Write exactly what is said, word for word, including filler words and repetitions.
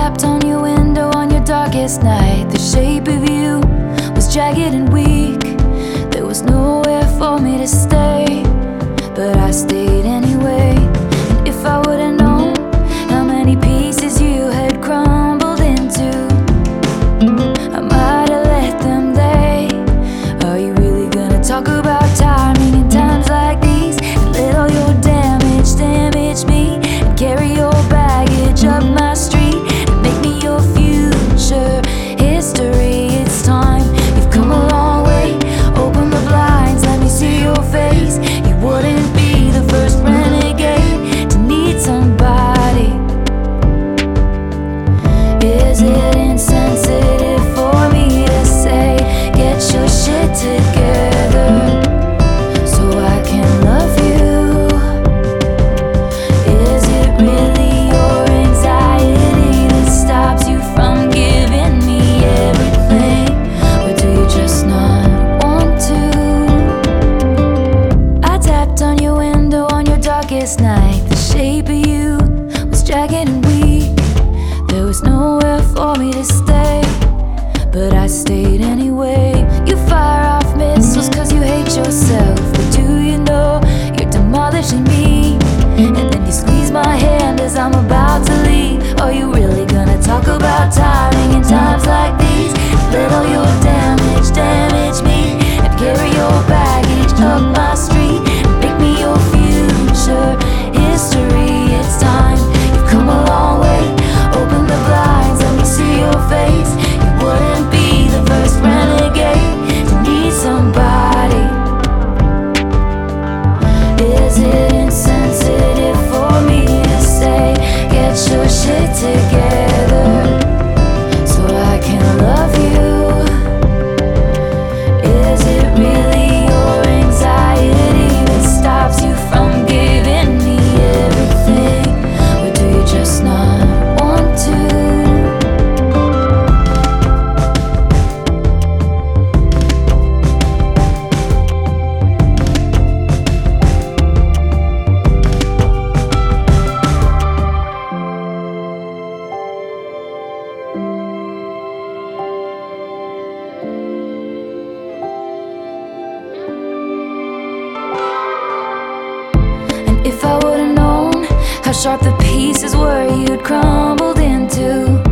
tapped on your window on your darkest night. The shape of you was jagged and weak. There was nowhere for me to stay, but I stayed anyway. And if I would've known how many pieces you had crumbled into, I might have let them lay. Are you really gonna talk about timing in times like these? And let all your damage damage me, and carry your baggage up my street, and make me your future history. It's time, you've come a long way. Open the blinds, let me see your face. You wouldn't be the first renegade to need somebody. Is it insensitive for me to say, get your shit together so I can love you? Is it really your anxiety that stops you from giving me everything? Or do you just not want to? I tapped on your window on your darkest night. The shape of you was jagged and weak. There was nowhere for me to stay, but I stayed anyway. You fire off missiles cause you hate yourself, but do you know you're demolishing me? And then you squeeze my hand as I'm about to leave. Are you really gonna talk about timing in times like these? Let all your damage damage me, and carry your baggage up my street, and make me your future history. It's time, you've come a long way. Open the blinds, let me see your face. You wouldn't be the first renegade to need somebody. Is it insensitive for me to say, get your shit together so I can love you? Is it really your anxiety that stops you from giving me everything? Or do you just not want to? If I would've known how sharp the pieces were you'd crumbled into,